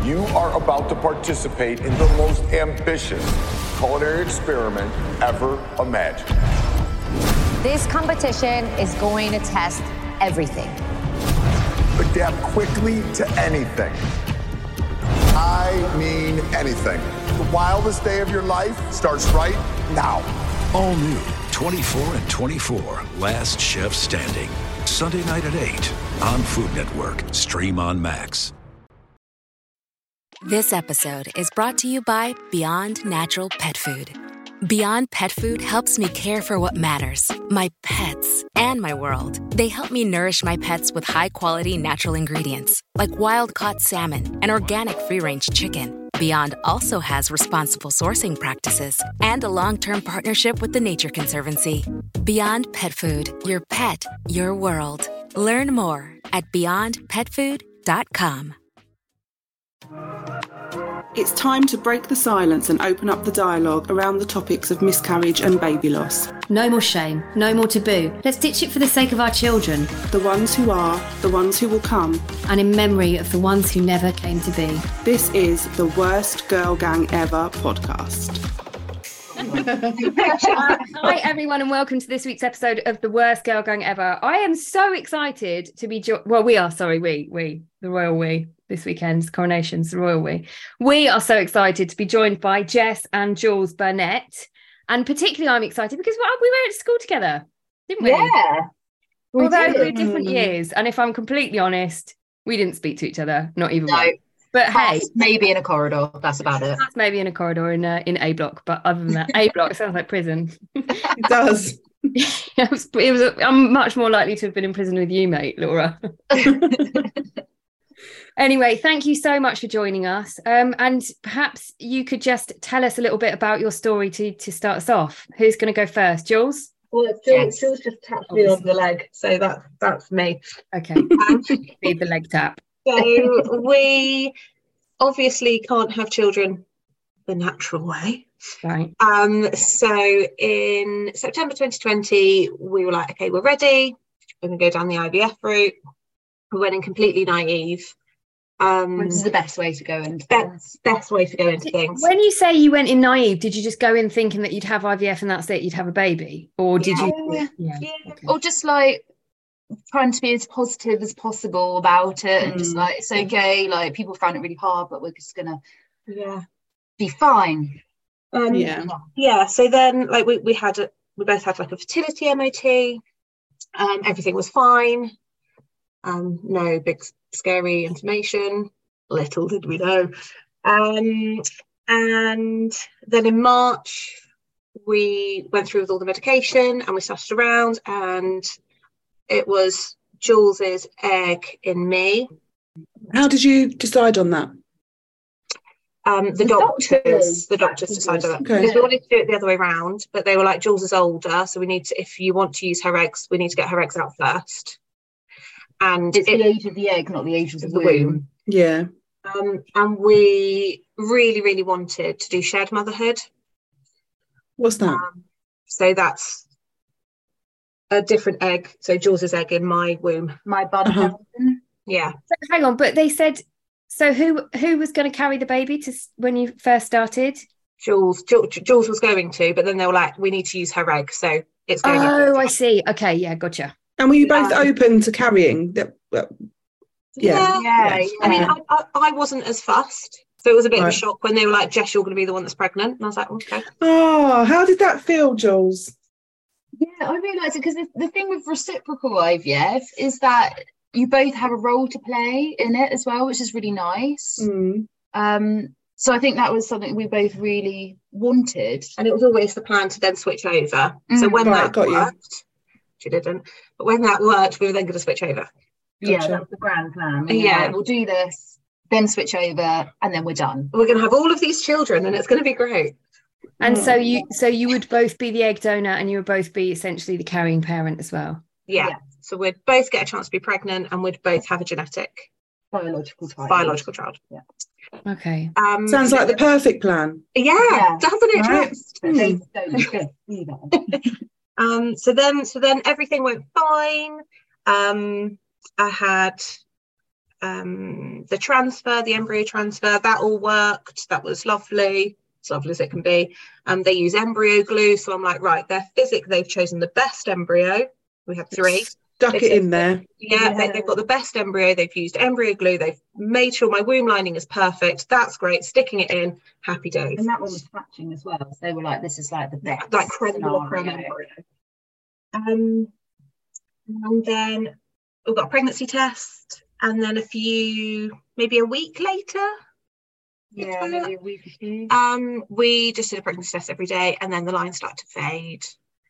You are about to participate in the most ambitious culinary experiment ever imagined. This competition is going to test everything. Adapt quickly to anything. I mean anything. The wildest day of your life starts right now. All new 24 and 24, Last Chef Standing. Sunday night at 8 on Food Network. Stream on Max. This episode is brought to you by Beyond Natural Pet Food. Beyond Pet Food helps me care for what matters, my pets, and my world. They help me nourish my pets with high-quality natural ingredients, like wild-caught salmon and organic free-range chicken. Beyond also has responsible sourcing practices and a long-term partnership with the Nature Conservancy. Beyond Pet Food, your pet, your world. Learn more at beyondpetfood.com. It's time to break the silence and open up the dialogue around the topics of miscarriage and baby loss. No more shame, no more taboo. Let's ditch it for the sake of our children. The ones who are, the ones who will come. And in memory of the ones who never came to be. This is the Worst Girl Gang Ever podcast. Hi everyone and welcome to this week's episode of the Worst Girl Gang Ever. I am so excited to be the royal we. This weekend's coronations, the royal we. We are so excited to be joined by Jess and Jules Burnett. And particularly I'm excited because we went to school together, didn't we? Yeah. Although we're different years. And if I'm completely honest, we didn't speak to each other, not even once. But hey, maybe in a corridor. That's about it. That's maybe in a corridor in A block. But other than that, A block sounds like prison. It does. I'm much more likely to have been in prison with you, mate, Laura. Anyway, thank you so much for joining us. And perhaps you could just tell us a little bit about your story to start us off. Who's going to go first? Jules? Well, Jules just tapped me on the leg, so that's me. Okay, be the leg tap. So we obviously can't have children the natural way. Right. So in September 2020, we were like, okay, we're ready. We're going to go down the IVF route. We went in completely naive. Which is the best way to go into things. Best way to go into things. When you say you went in naive, did you just go in thinking that you'd have IVF and that's it, you'd have a baby? Or did you? Yeah. Okay. Or just like trying to be as positive as possible about it and just like, it's okay. Like people found it really hard, but we're just going to be fine. So then like we both had like a fertility MOT. Everything was fine. No big scary information, little did we know. And then in March we went through with all the medication and we started around, and it was Jules's egg in me. How did you decide on that? The doctors decided on that. Okay. Because we wanted to do it the other way around, but they were like, Jules is older, so we need to, if you want to use her eggs, we need to get her eggs out first. And it's the age of the egg, not the age of the womb. Yeah. And we really, really wanted to do shared motherhood. What's that? So that's a different egg. So Jules's egg in my womb. My bud. Yeah. So hang on, but they said, so who was going to carry the baby when you first started? Jules was going to, but then they were like, we need to use her egg. So it's going to. Oh, I see. Okay. Yeah. Gotcha. And were you both open to carrying? Yeah. I mean, I wasn't as fussed. So it was a bit of a shock when they were like, Jess, you're going to be the one that's pregnant. And I was like, okay. Oh, how did that feel, Jules? Yeah, I realised it because the thing with reciprocal IVF is that you both have a role to play in it as well, which is really nice. So I think that was something we both really wanted. And it was always the plan to then switch over. So when that worked, she didn't, but when that worked, we were then going to switch over. Yeah, that was the grand plan. We'll do this, then switch over, and then we're done. We're going to have all of these children, and it's going to be great. And so you would both be the egg donor, and you would both be essentially the carrying parent as well. Yeah. So we'd both get a chance to be pregnant, and we'd both have a genetic biological child. Yeah. Okay. Sounds like the perfect plan. Yeah. Doesn't it? Right. So then everything went fine. I had the transfer, the embryo transfer, that all worked. That was lovely, as lovely as it can be. They use embryo glue, so I'm like, right, they've chosen the best embryo. We had 3. Stuck it in there. Yeah, they've got the best embryo. They've used embryo glue. They've made sure my womb lining is perfect. That's great. Sticking it in, happy days. And that one was hatching as well. So they were like, this is like the best. Like creme de la creme embryo. And then we've got a pregnancy test, and then maybe a week later. Yeah, maybe a week or 2. We just did a pregnancy test every day, and then the lines started to fade,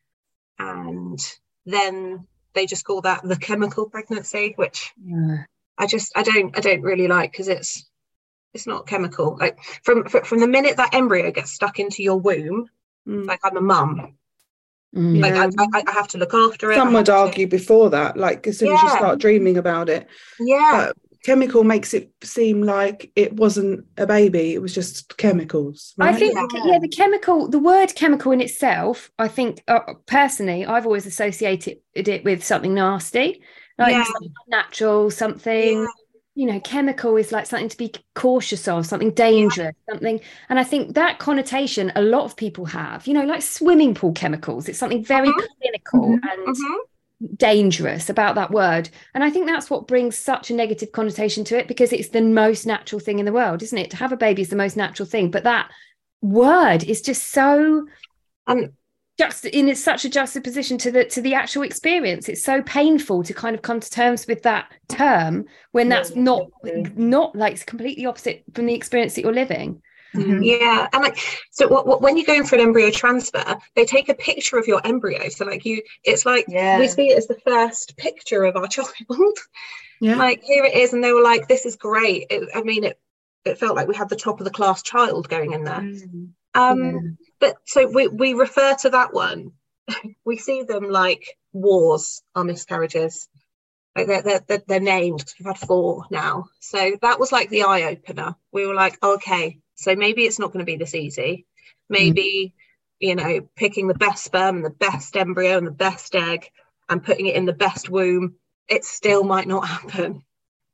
and then they just call that the chemical pregnancy, which I don't really like, because it's not chemical. Like from the minute that embryo gets stuck into your womb, like I'm a mum. Like I have to look after it. Some would argue before that, like as soon as you start dreaming about it. Yeah. But chemical makes it seem like it wasn't a baby, it was just chemicals, right? I think the word chemical in itself, I think personally I've always associated it with something nasty, like something unnatural, something chemical is like something to be cautious of, something dangerous, something. And I think that connotation a lot of people have, like swimming pool chemicals, it's something very clinical and dangerous about that word. And I think that's what brings such a negative connotation to it, because it's the most natural thing in the world, isn't it? To have a baby is the most natural thing, but that word is just so just in such a juxtaposition to the actual experience. It's so painful to kind of come to terms with that term when that's not like it's completely opposite from the experience that you're living. Yeah, and like so when you're going for an embryo transfer, they take a picture of your embryo, so like it's like we see it as the first picture of our child. Like here it is, and they were like, this is great. It felt like we had the top of the class child going in there. But so we refer to that one, we see them like wars are miscarriages, like they're named, because we've had 4 now. So that was like the eye opener. We were like, okay, so maybe it's not going to be this easy. Maybe, picking the best sperm and the best embryo and the best egg and putting it in the best womb, it still might not happen.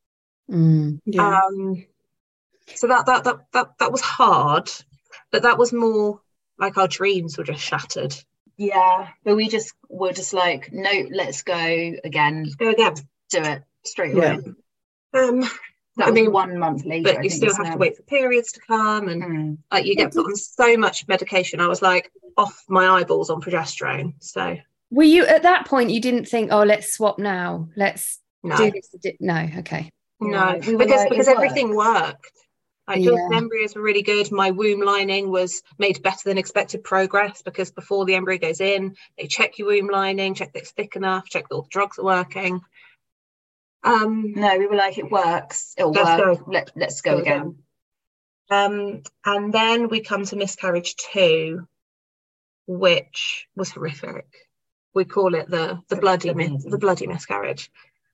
So that was hard, but that was more like our dreams were just shattered. Yeah, but we were just like, no, let's go again. Let's go again. Do it straight away. That was 1 month later. But you still have to wait for periods to come, and like you get put on so much medication. I was like off my eyeballs on progesterone. So were you at that point? You didn't think, oh, let's swap now. Let's do this. No, okay. No, because everything worked. Like the embryos were really good. My womb lining was made better than expected progress, because before the embryo goes in, they check your womb lining, check that it's thick enough, check that all the drugs are working. No, we were like, it works. It'll work. Let's go again. And then we come to miscarriage 2, which was horrific. We call it the bloody miscarriage.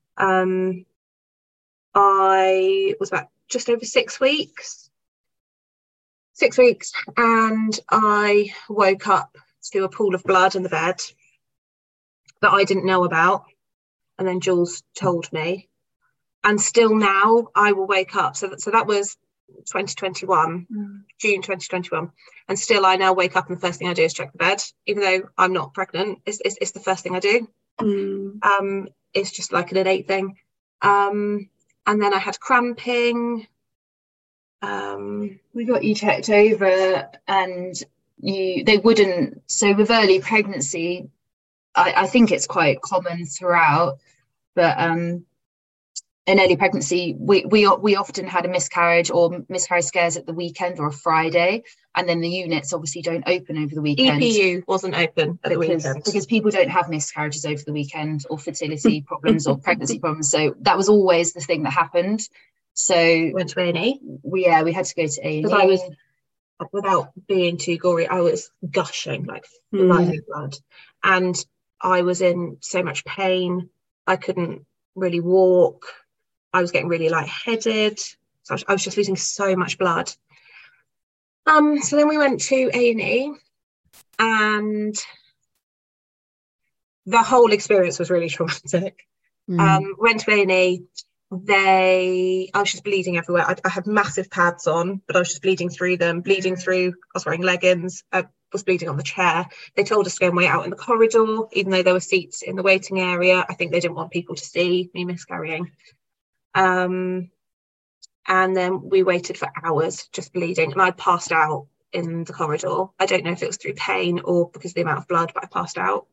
I was about just over 6 weeks. 6 weeks, and I woke up to a pool of blood in the bed that I didn't know about, and then Jules told me. And still now I will wake up, so that was 2021, June 2021, and still I now wake up and the first thing I do is check the bed, even though I'm not pregnant. It's the first thing I do. It's just like an innate thing. And then I had cramping. We got you checked over, and they wouldn't. So with early pregnancy, I think it's quite common throughout, but in early pregnancy, we often had a miscarriage or miscarriage scares at the weekend or a Friday, and then the units obviously don't open over the weekend. EPU wasn't open at the weekend because people don't have miscarriages over the weekend, or fertility problems or pregnancy problems. So that was always the thing that happened. So went to A&E. We had to go to A&E. Because I was, without being too gory, I was gushing like blood, and I was in so much pain. I couldn't really walk. I was getting really lightheaded. So I was just losing so much blood. So then we went to A&E, and the whole experience was really traumatic. Went to A&E, I was just bleeding everywhere. I had massive pads on, but I was just bleeding through them, I was wearing leggings, I was bleeding on the chair. They told us to go and wait out in the corridor, even though there were seats in the waiting area. I think they didn't want people to see me miscarrying. And then we waited for hours just bleeding, and I passed out in the corridor. I don't know if it was through pain or because of the amount of blood, but I passed out.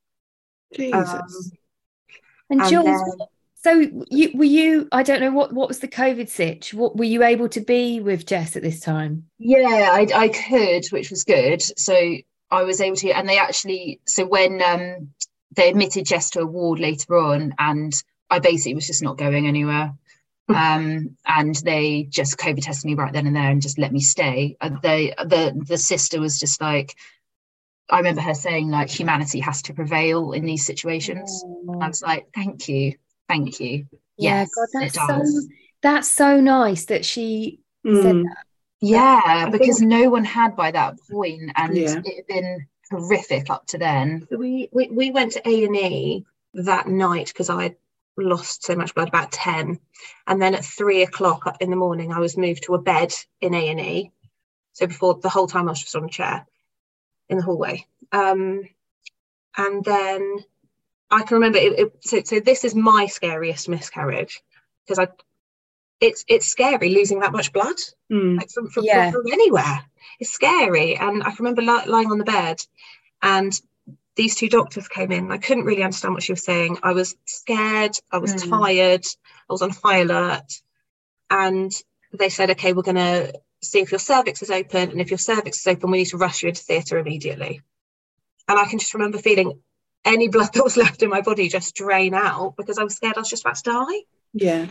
Jesus. And Jules, so I don't know, what was the COVID sitch? What were you able to be with Jess at this time? Yeah, I could, which was good. So I was able to, and they actually, so when they admitted Jess to a ward later on, and I basically was just not going anywhere. And they just COVID tested me right then and there and just let me stay. The sister was just like, I remember her saying, like, humanity has to prevail in these situations. I was like, thank you. Yeah, yes, God, that's so nice that she said that. Yeah, because no one had by that point, and it had been horrific up to then. We went to A&E that night because I had lost so much blood, about 10, and then at 3:00 in the morning I was moved to a bed in A&E. So before, the whole time I was just on a chair in the hallway, and then I can remember so this is my scariest miscarriage, because it's scary losing that much blood, like from anywhere. It's scary. And I can remember lying on the bed, and these two doctors came in. I couldn't really understand what she was saying. I was scared. I was tired. I was on high alert. And they said, okay, we're going to see if your cervix is open. And if your cervix is open, we need to rush you into theatre immediately. And I can just remember feeling any blood that was left in my body just drain out, because I was scared I was just about to die. Yeah.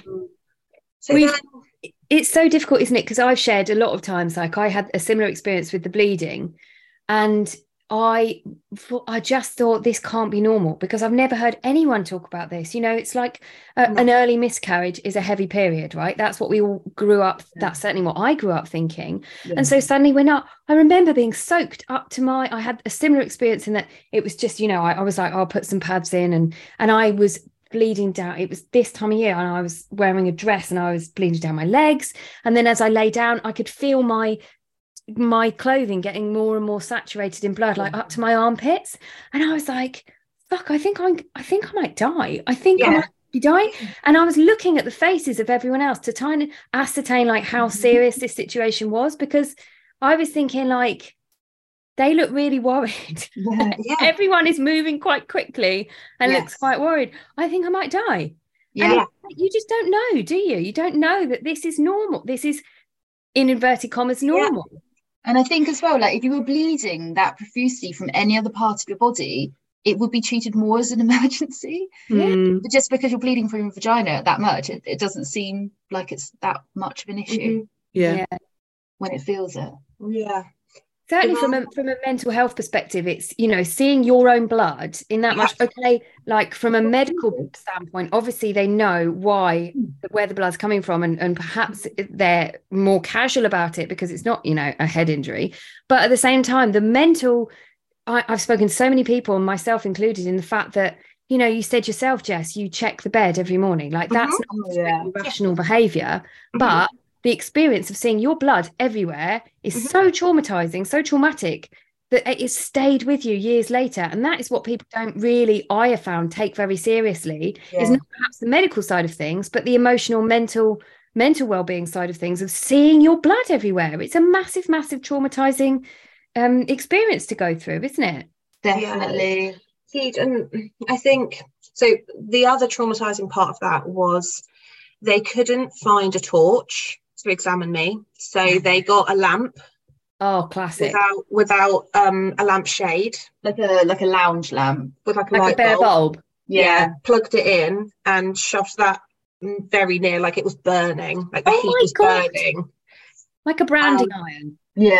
So it's so difficult, isn't it? Because I've shared a lot of times, like, I had a similar experience with the bleeding, and I just thought, this can't be normal, because I've never heard anyone talk about this. You know, it's like an early miscarriage is a heavy period, right? That's what we all grew up. That's certainly what I grew up thinking. And so suddenly I remember being soaked up to I had a similar experience in that it was just, you know, I was like, I'll put some pads in, and I was bleeding down. It was this time of year, and I was wearing a dress, and I was bleeding down my legs. And then as I lay down, I could feel my clothing getting more and more saturated in blood, like up to my armpits. And I was like, fuck, I think I might die. I think I might be dying. And I was looking at the faces of everyone else to try and ascertain, like, how serious this situation was, because I was thinking, like, they look really worried. Everyone is moving quite quickly and looks quite worried. I think I might die. And you just don't know, do you? You don't know that this is normal. This is, in inverted commas, normal. And I think as well, like, if you were bleeding that profusely from any other part of your body, it would be treated more as an emergency. But just because you're bleeding from your vagina that much, it doesn't seem like it's that much of an issue. When it feels it. Certainly from a mental health perspective, it's, you know, seeing your own blood in that much. Okay, like, from a medical standpoint, obviously they know where the blood's coming from, and perhaps they're more casual about it because it's not, you know, a head injury. But at the same time, the mental, I've spoken to so many people, myself included, in the fact that, you know, you said yourself, Jess, you check the bed every morning. Like, that's not rational behaviour, but the experience of seeing your blood everywhere is so traumatizing, so traumatic, that it has stayed with you years later. And that is what people don't really, I have found, take very seriously, is not perhaps the medical side of things, but the emotional, mental well-being side of things, of seeing your blood everywhere. It's a massive, massive traumatizing experience to go through, isn't it? Definitely. And I think, so the other traumatizing part of that was they couldn't find a torch to examine me, so they got a lamp. Oh, classic. Without a lampshade, like a lounge lamp with like a bare bulb. Plugged it in and shoved that very near, like it was burning, like the heat was burning, like a branding iron.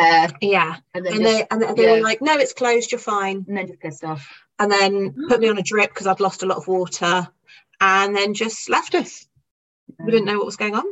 And they were like, no, it's closed, you're fine. And then just pissed off, and then put me on a drip because I'd lost a lot of water, and then just left us. We didn't know what was going on.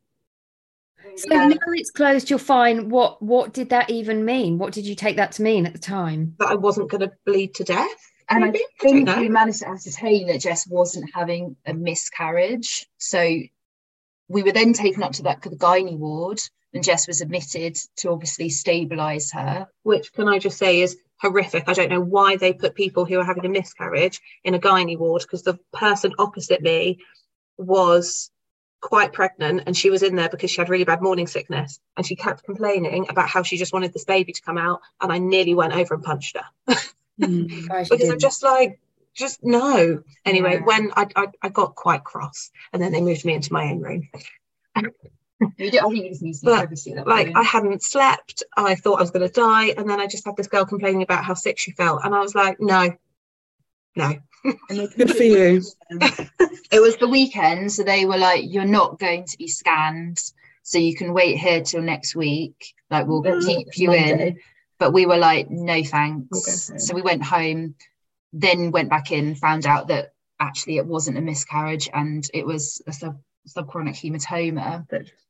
So now it's closed, you're fine. What did that even mean? What did you take that to mean at the time? That I wasn't going to bleed to death. And maybe? I think we managed to ascertain that Jess wasn't having a miscarriage. So we were then taken up to the gynae ward, and Jess was admitted to obviously stabilise her. Which, can I just say, is horrific. I don't know why they put people who are having a miscarriage in a gynae ward, because the person opposite me was quite pregnant and she was in there because she had really bad morning sickness, and she kept complaining about how she just wanted this baby to come out, and I nearly went over and punched her. Because I'm just like, just no. Anyway, when I got quite cross, and then they moved me into my own room. I think you just need some privacy. I hadn't slept. I thought I was going to die, and then I just had this girl complaining about how sick she felt, and I was like, no. Good for you. It was the weekend, so they were like, you're not going to be scanned, so you can wait here till next week, like we'll keep you in. But we were like, no thanks. So we went home, then went back in, found out that actually it wasn't a miscarriage and it was a subchronic hematoma.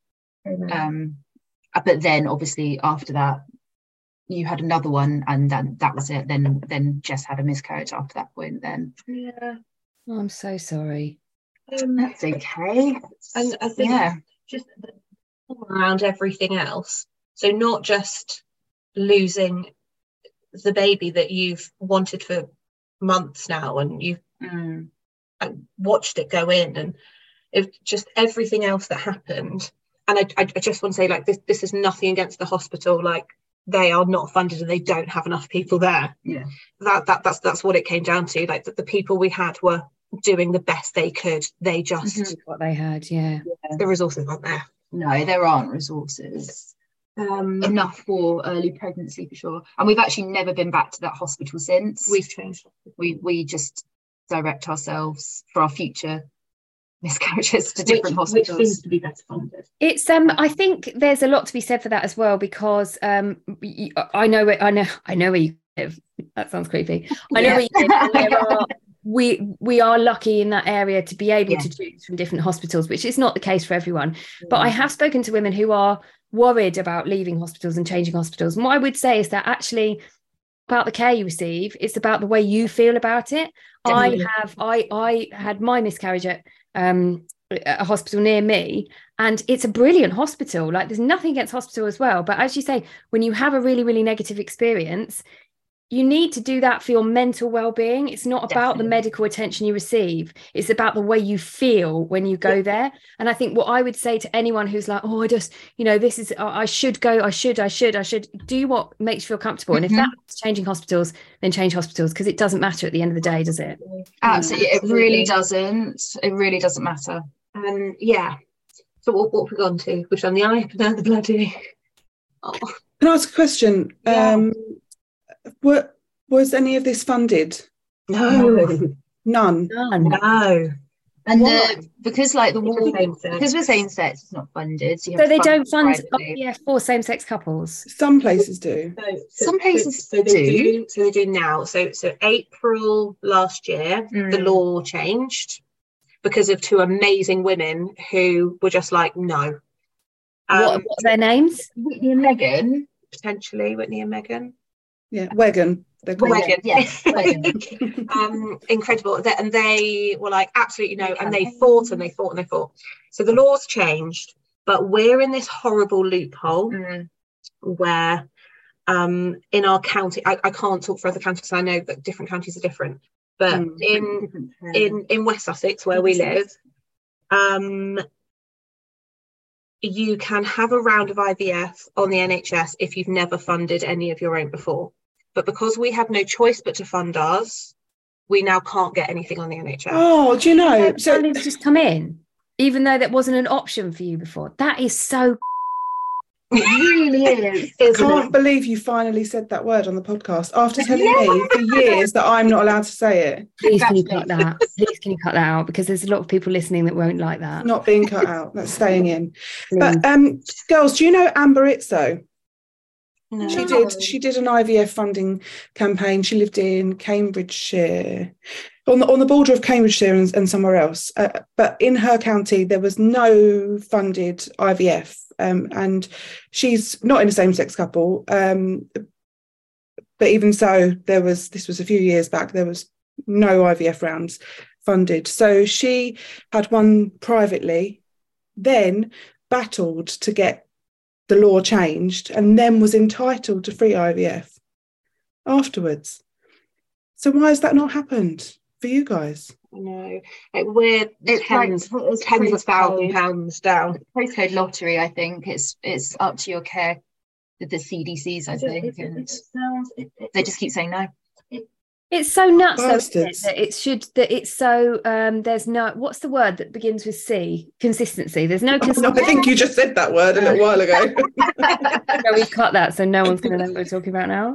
But then obviously after that you had another one, and then that was it. Then Jess had a miscarriage after that point then. Oh, I'm so sorry. That's okay. And I think just around everything else, so not just losing the baby that you've wanted for months now, and you've watched it go in, and it just everything else that happened. And I just want to say, like, this is nothing against the hospital, like they are not funded and they don't have enough people there. That's what it came down to. Like the people we had were doing the best they could. They just what they had. The resources aren't there. No, there aren't resources enough for early pregnancy for sure. And we've actually never been back to that hospital since. We've changed. We just direct ourselves for our future miscarriages to different hospitals, which seems to be better funded. It's I think there's a lot to be said for that as well, because I know where you live. That sounds creepy. I know where you live. We are lucky in that area to be able to choose from different hospitals, which is not the case for everyone. But I have spoken to women who are worried about leaving hospitals and changing hospitals. And what I would say is that actually about the care you receive, it's about the way you feel about it. Definitely. I had my miscarriage at a hospital near me, and it's a brilliant hospital. Like, there's nothing against hospital as well, but as you say, when you have a really, really negative experience, you need to do that for your mental well-being. It's not about the medical attention you receive. It's about the way you feel when you go there. And I think what I would say to anyone who's like, oh, I just, this is, I should go, I should do what makes you feel comfortable. And if that's changing hospitals, then change hospitals, because it doesn't matter at the end of the day, does it? Absolutely. It really doesn't. It really doesn't matter. So what have we gone to? Which on the eye, no, the bloody. Oh. Can I ask a question? Was any of this funded? No. None. No. And because we're same sex, it's not funded. So they don't fund for same-sex couples. Some places do. Some places do. So they do now. So April last year, the law changed because of two amazing women who were just like, no. What are their names? Whitney and Megan. Potentially Whitney and Megan. Yeah, Wegan. Wegan, yes. Incredible. And they were like, absolutely no. And they fought and they fought and they fought. So the laws changed, but we're in this horrible loophole where in our county, I can't talk for other counties because I know that different counties are different, but in West Sussex, where we live, you can have a round of IVF on the NHS if you've never funded any of your own before. But because we had no choice but to fund ours, we now can't get anything on the NHS. Oh, do you know? So it's just come in, even though that wasn't an option for you before. That is so. It really is. I can't believe you finally said that word on the podcast after telling me for years that I'm not allowed to say it. Please can you cut that? Please can you cut that out? Because there's a lot of people listening that won't like that. Not being cut out. That's staying in. But girls, do you know Amber Itzo? No. She did an IVF funding campaign. She lived in Cambridgeshire, on the border of Cambridgeshire and somewhere else. But in her county, there was no funded IVF. And she's not in a same-sex couple. But even so, this was a few years back, there was no IVF rounds funded. So she had one privately then battled to get the law changed, and then was entitled to free IVF afterwards. So why has that not happened for you guys? No, we're tens of £1,000s down. Postcode lottery, I think. It's up to your care with the CDCs, I think. They just keep saying no. It's so nuts, though, isn't it, that it's so there's no, what's the word that begins with C? Consistency. There's no consistency. No, I think you just said that word a little while ago. No, we've cut that, so no one's going to know what we're talking about now.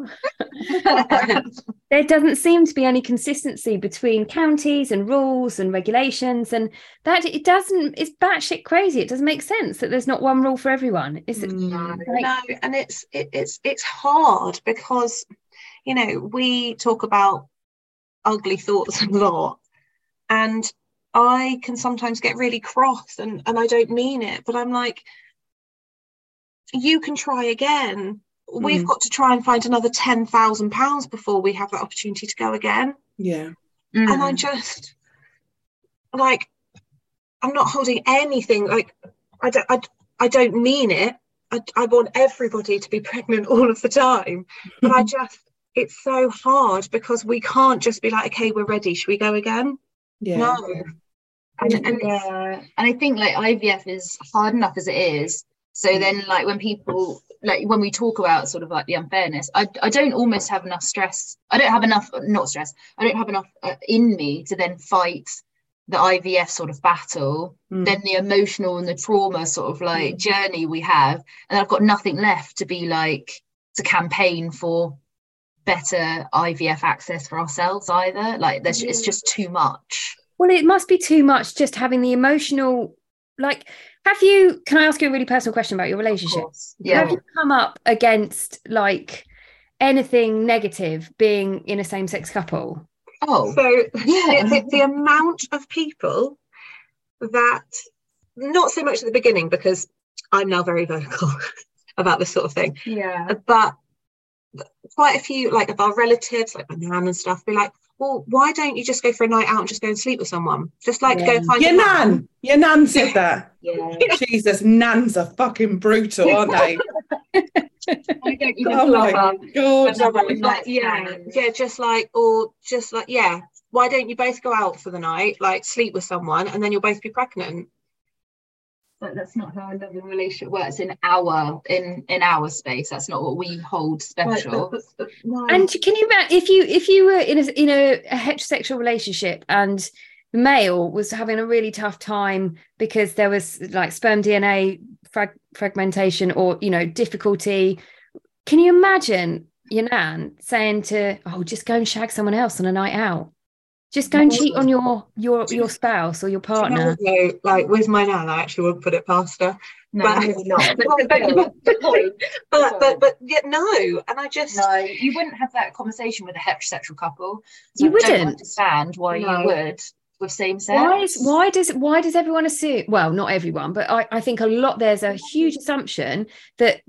There doesn't seem to be any consistency between counties and rules and regulations, and that it's batshit crazy. It doesn't make sense that there's not one rule for everyone. Is it? No, and it's hard because, you know, we talk about ugly thoughts a lot, and I can sometimes get really cross, and I don't mean it, but I'm like, you can try again. We've got to try and find another £10,000 before we have that opportunity to go again. Yeah. And I just, like, I'm not holding anything, like, I don't mean it. I want everybody to be pregnant all of the time, but it's so hard because we can't just be like, okay, we're ready, should we go again? Yeah. No. And I think like IVF is hard enough as it is. So then, like, when people, like, when we talk about sort of like the unfairness, I don't almost have enough stress. I don't have enough, not stress. I don't have enough in me to then fight the IVF sort of battle, then the emotional and the trauma sort of like journey we have. And I've got nothing left to be like, to campaign for better IVF access for ourselves either. Like, it's just too much. Well, it must be too much just having the emotional, like, can I ask you a really personal question about your relationship? Yeah. Have you come up against like anything negative being in a same-sex couple? Oh, so yeah, the amount of people that, not so much at the beginning because I'm now very vocal about this sort of thing. Yeah. But quite a few, like, of our relatives, like my nan and stuff, be like, well, why don't you just go for a night out and just go and sleep with someone? Just like go find your nan. Your nan said that. Yeah. Jesus, nans are fucking brutal, aren't they? I don't even why don't you both go out for the night, like sleep with someone, and then you'll both be pregnant? But that's not how another relationship works in our space. That's not what we hold special. And can you imagine if you were in a heterosexual relationship and the male was having a really tough time because there was like sperm DNA fragmentation or, you know, difficulty? Can you imagine your nan saying just go and shag someone else on a night out? Just go and cheat on your spouse or your partner. Like with my nan, I actually wouldn't put it past her. No, but, maybe not. but yeah, no. And I just you wouldn't have that conversation with a heterosexual couple. So you wouldn't. I don't understand why you would with same sex. Why does everyone assume? Well, not everyone, but I think there's a huge assumption that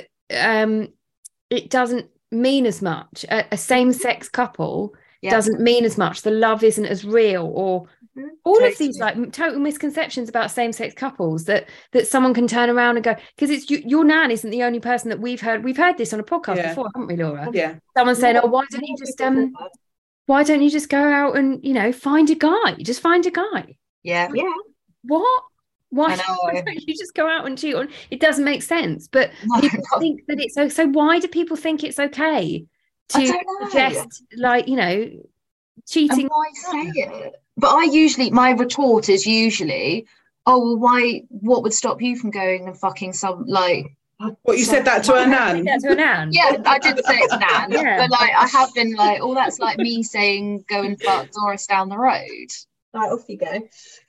it doesn't mean as much. A same-sex couple doesn't mean as much. The love isn't as real, or all of these like total misconceptions about same-sex couples that someone can turn around and go, because it's your nan isn't the only person that we've heard this on a podcast before, haven't we, Laura? Yeah. Someone saying, why don't you just go out and, you know, find a guy? Just find a guy. Yeah. What? Why don't you just go out and cheat on? It doesn't make sense. But people think that it's so why do people think it's okay to suggest, like, you know, cheating? And why say it? But my retort is usually, oh, well, what would stop you from going and fucking some, like... What, you said that to a nan? Yeah, I did say it to nan. But like, I have been like, that's like me saying, go and fuck Doris down the road. Right, off you go.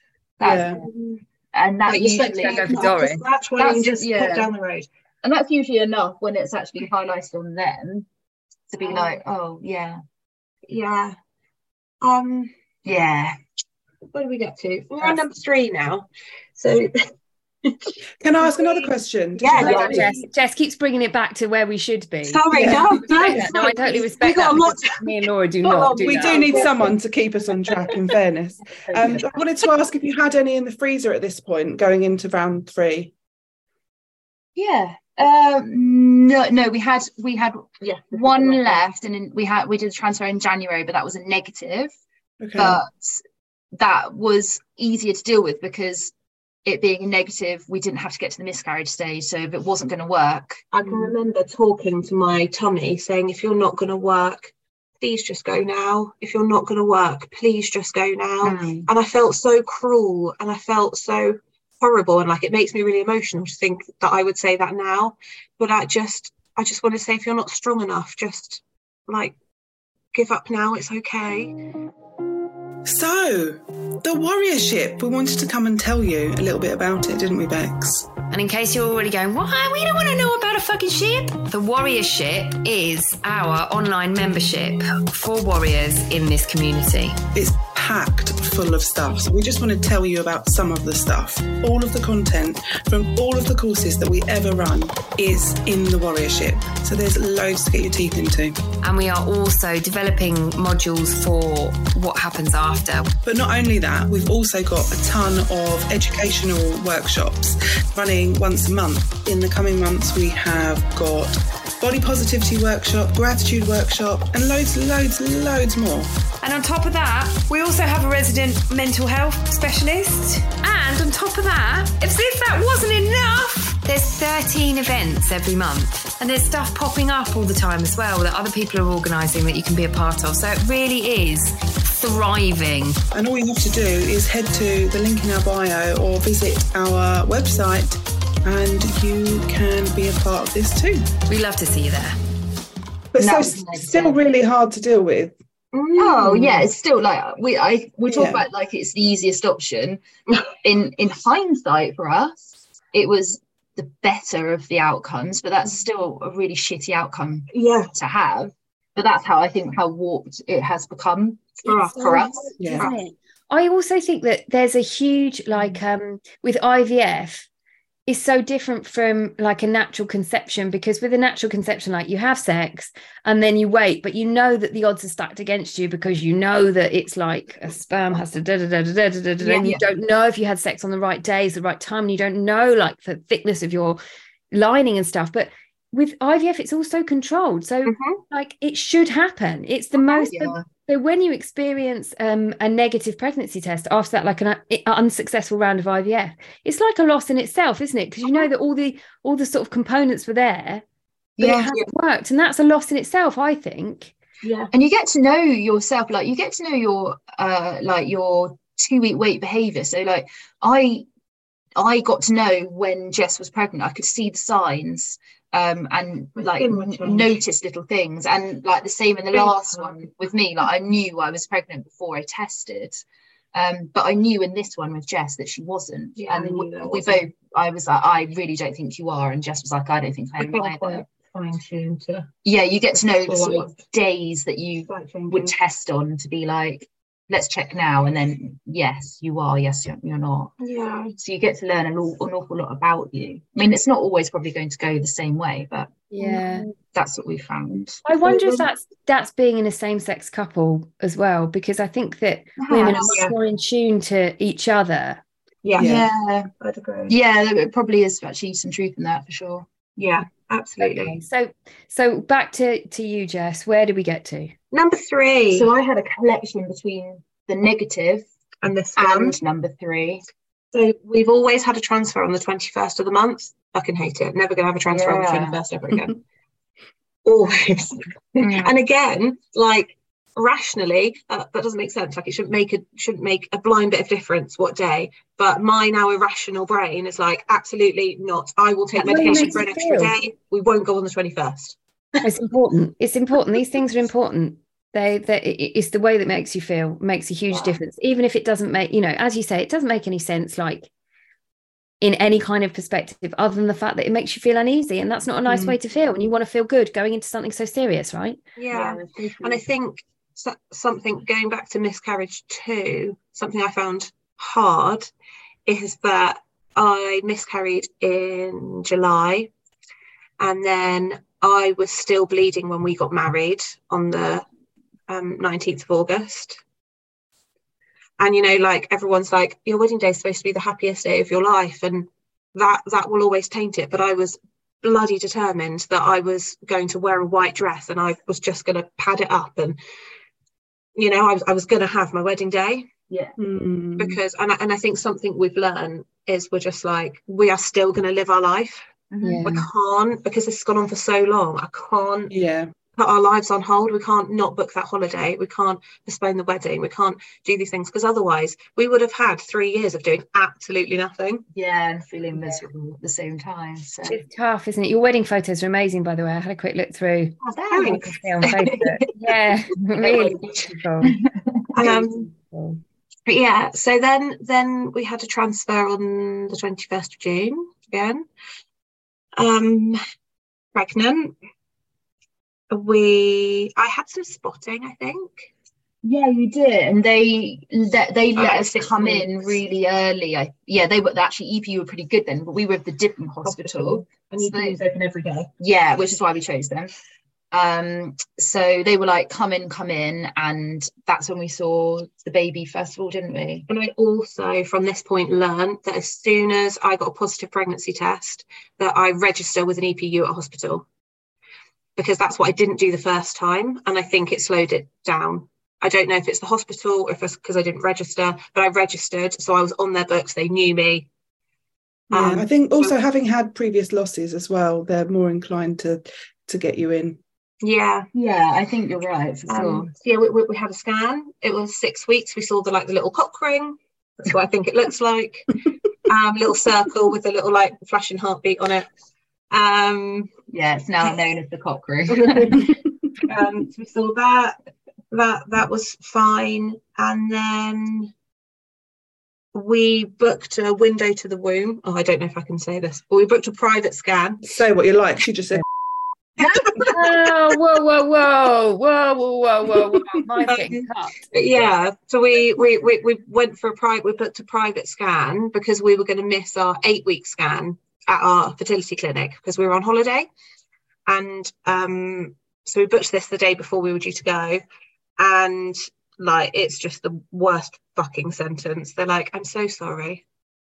And that's usually go for Doris. That's why you just put down the road. And that's usually enough when it's actually highlighted on them to be like, oh yeah. Yeah. Yeah. What do we get to? We're on number 3 now. So Can I ask another question? Jess keeps bringing it back to where we should be. Sorry, no, I totally respect that. Me and Laura do not do we that. do need someone to keep us on track, in fairness. I wanted to ask if you had any in the freezer at this point going into round 3. Yeah. No, we had one left, and then we did a transfer in January, but that was a negative. Okay. But that was easier to deal with because it being a negative, we didn't have to get to the miscarriage stage. So if it wasn't going to work, I can remember talking to my tummy saying, if you're not going to work, please just go now. If you're not going to work, please just go now. And I felt so cruel, and I felt so horrible, and like it makes me really emotional to think that I would say that now. But I just want to say, if you're not strong enough, just like give up now. It's okay. So, the Warrior Ship, we wanted to come and tell you a little bit about it, didn't we, Bex? And in case you're already going, why? We don't want to know about a fucking ship. The Warrior Ship is our online membership for warriors in this community. It's packed full of stuff. So we just want to tell you about some of the stuff. All of the content from all of the courses that we ever run is in the Warrior Ship. So there's loads to get your teeth into. And we are also developing modules for what happens after. But not only that, we've also got a ton of educational workshops running once a month. In the coming months, we have got body positivity workshop, gratitude workshop, and loads more. And on top of that, we also have a resident mental health specialist. And on top of that, if that wasn't enough, there's 13 events every month. And there's stuff popping up all the time as well that other people are organising that you can be a part of. So it really is thriving. And all you have to do is head to the link in our bio or visit our website, and you can be a part of this too. We love to see you there. But still really hard to deal with. Oh yeah, it's still like we talk about like it's the easiest option. In hindsight, for us, it was the better of the outcomes, but that's still a really shitty outcome to have. But that's how I think how warped it has become for us. Yeah. I also think that there's a huge with IVF. Is so different from like a natural conception, because with a natural conception, like you have sex and then you wait, but you know that the odds are stacked against you because you know that it's like a sperm has to and you don't know if you had sex on the right days, the right time, and you don't know like the thickness of your lining and stuff. But with IVF, it's also controlled, so like it should happen. It's the most. So when you experience a negative pregnancy test after that, like an unsuccessful round of IVF, it's like a loss in itself, isn't it? Because you know that all the sort of components were there, but it hasn't worked, and that's a loss in itself, I think. Yeah, and you get to know yourself, like you get to know your 2-week wait behaviour. So like I got to know when Jess was pregnant. I could see the signs. And like notice little things, and like the same in the last one with me, like I knew I was pregnant before I tested, but I knew in this one with Jess that she wasn't, and we both, I was like, I really don't think you are, and Jess was like, I don't think I am either. Fine-tuned to you get to know the sort of days that you would test on to be like, let's check now, and then yes you are, yes you're not. So you get to learn an awful lot about you. I mean, it's not always probably going to go the same way, but that's what we found. I wonder if that's being in a same-sex couple as well, because I think that women are more in tune to each other. I'd agree. There probably is actually some truth in that, for sure. Absolutely. Okay. So back to you, Jess. Where did we get to? Number 3. So I had a collection between the negative and this one. And number 3. So we've always had a transfer on the 21st of the month. Fucking hate it. Never going to have a transfer on the 21st ever again. Always. And again, like rationally, that doesn't make sense. Like it shouldn't make a blind bit of difference what day. But my now irrational brain is like, absolutely not. I will take medication for an extra day. We won't go on the 21st. It's important. It's important. These things are important. It's the way that makes you feel, makes a huge difference. Even if it doesn't make, as you say, it doesn't make any sense, like in any kind of perspective, other than the fact that it makes you feel uneasy, and that's not a nice way to feel. And you want to feel good going into something so serious, right? And I think something going back to miscarriage too, something I found hard is that I miscarried in July, and then I was still bleeding when we got married on the 19th of August. And, you know, like everyone's like, your wedding day is supposed to be the happiest day of your life. And that will always taint it. But I was bloody determined that I was going to wear a white dress and I was just going to pad it up. And, you know, I was going to have my wedding day. Yeah. Because, and I think something we've learned is we're just like, we are still going to live our life. Yeah. We can't, because this has gone on for so long, I can't put our lives on hold. We can't not book that holiday. We can't postpone the wedding. We can't do these things, because otherwise we would have had 3 years of doing absolutely nothing. Yeah, and feeling miserable at the same time. So it's tough, isn't it? Your wedding photos are amazing, by the way. I had a quick look through. Oh, thanks. On Facebook. Yeah, really beautiful. But yeah, so then we had a transfer on the 21st of June again. Pregnant. I had some spotting, I think. Yeah, you did, and they let us come in really early. They were actually, EP were pretty good then, but we were at the Dipham Hospital, and EP was open every day. Yeah, which is why we chose them. So they were like, come in, and that's when we saw the baby first of all, didn't we? And I also, from this point, learned that as soon as I got a positive pregnancy test, that I register with an EPU at hospital, because that's what I didn't do the first time, and I think it slowed it down. I don't know if it's the hospital or if it's because I didn't register, but I registered, so I was on their books. They knew me. Yeah, I think also having had previous losses as well, they're more inclined to get you in. Yeah, I think you're right, for sure. Yeah, we had a scan. It was 6 weeks. We saw the little cock ring. That's what I think it looks like. Little circle with a little like flashing heartbeat on it. Yeah, it's now known as the cock ring. So we saw that was fine, and then we booked a window to the womb. Oh, I don't know if I can say this, but we booked a private scan. Say what you like. She just said. Oh, whoa! Mine's getting cut. Yeah, so we went for we booked a private scan because we were going to miss our 8-week scan at our fertility clinic because we were on holiday, and so we booked this the day before we were due to go, and like it's just the worst fucking sentence. They're like, I'm so sorry.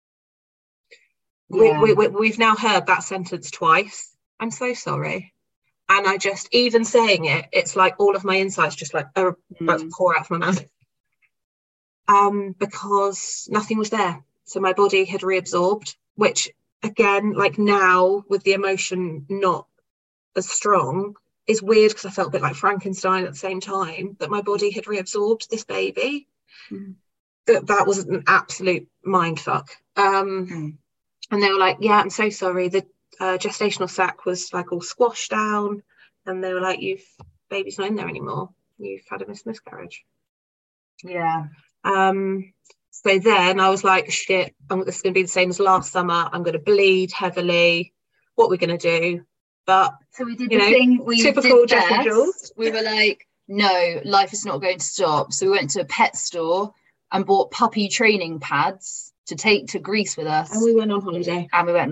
Yeah. We've now heard that sentence twice. I'm so sorry. And I just, even saying it, it's like all of my insides just like are about to pour out from my mouth. Because nothing was there. So my body had reabsorbed, which again, like now with the emotion not as strong, is weird because I felt a bit like Frankenstein at the same time, that my body had reabsorbed this baby. That was an absolute mind fuck. And they were like, yeah, I'm so sorry. The gestational sac was like all squashed down, and they were like, baby's not in there anymore. You've had a miscarriage. Yeah. So then I was like, shit, this is going to be the same as last summer. I'm going to bleed heavily. What are we going to do? But so we did the thing we typical did Jess and Jules. We were like, no, life is not going to stop. So we went to a pet store and bought puppy training pads to take to Greece with us. And we went on holiday.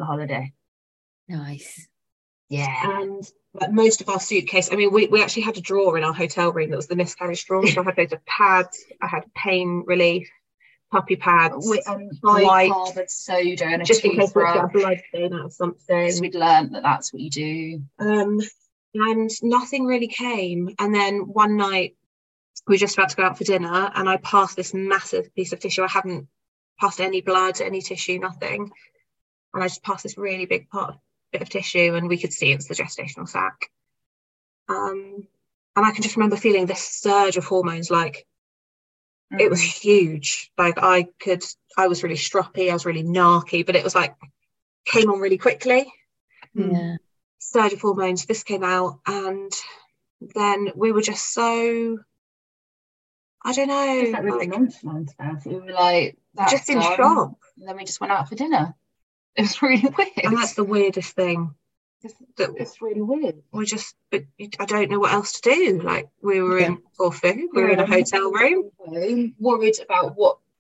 Nice. Yeah. And like most of our suitcase, I mean, we actually had a drawer in our hotel room that was the miscarriage drawer. So I had loads of pads, I had pain relief, puppy pads, white soda, and just in case we got blood stain out of something. So we'd learned that that's what you do. And nothing really came. And then one night we were just about to go out for dinner, and I passed this massive piece of tissue. I hadn't passed any blood, any tissue, nothing. And I just passed this really big bit of tissue, and we could see it was the gestational sac. And I can just remember feeling this surge of hormones, like it was huge. Like I was really stroppy, I was really narky, but it was like came on really quickly. Yeah. Surge of hormones, this came out, and then we were just so, I don't know. Just like really nonchalant about it. We were like, just in shock. And then we just went out for dinner. It was really weird. And that's the weirdest thing. It's really weird. But I don't know what else to do. Like we were in Corfu, we were in a hotel room. Worried about what